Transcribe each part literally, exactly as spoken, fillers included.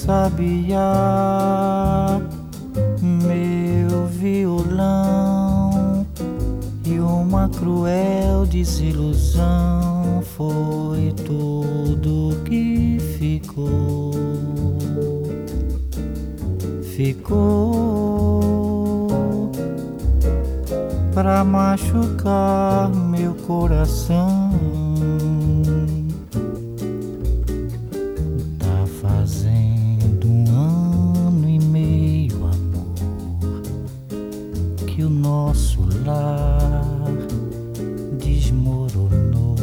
sabiá, meu violão, e uma cruel desilusão foi tudo que ficou. Ficou pra machucar meu coração. Tá fazendo um ano e meio, amor, que o nosso lar desmoronou.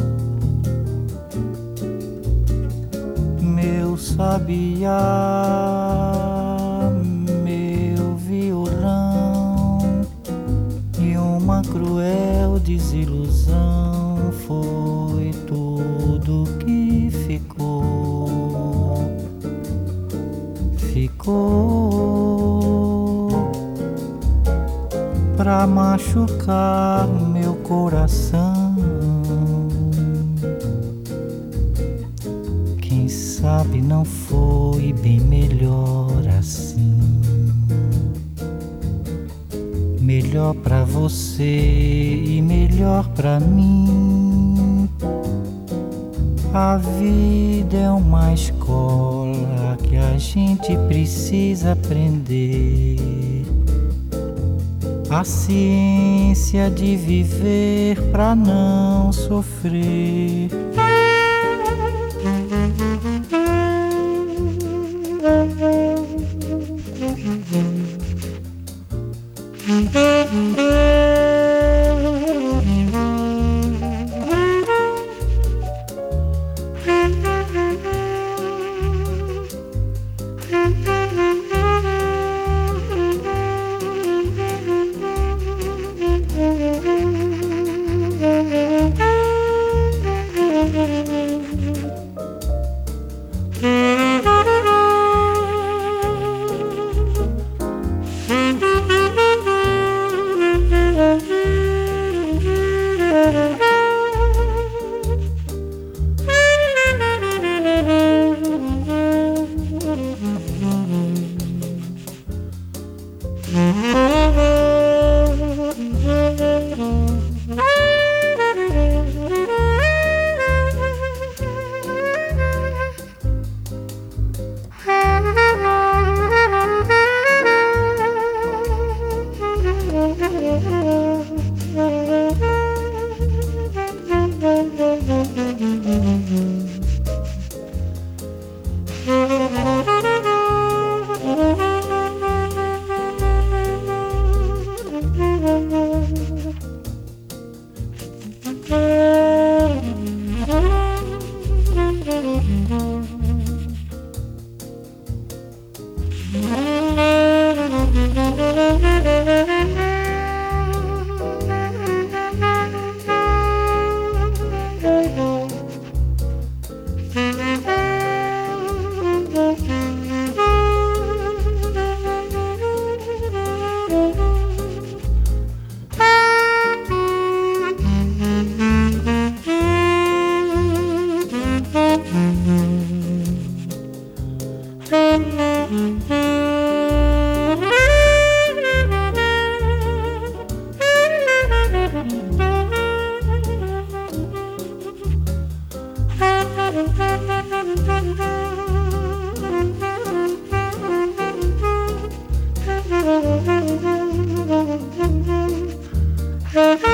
Meu sabiá, meu violão, e uma cruel desilusão foi tudo que ficou. Ficou pra machucar meu coração. Quem sabe não foi bem melhor assim. Melhor pra você e melhor pra mim. A vida é uma escola que a gente precisa aprender. A ciência de viver pra não sofrer. Thank you.